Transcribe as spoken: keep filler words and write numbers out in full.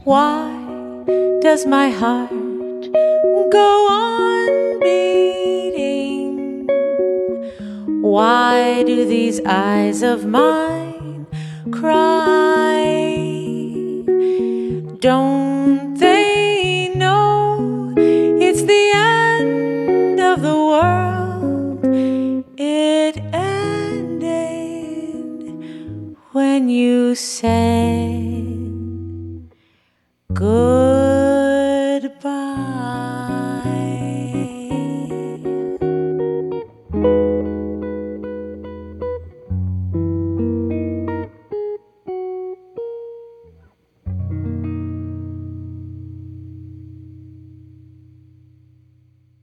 Why does my heart go on beating? Why do these eyes of mine cry? Don't they know it's the end of the world? It ended when you said good.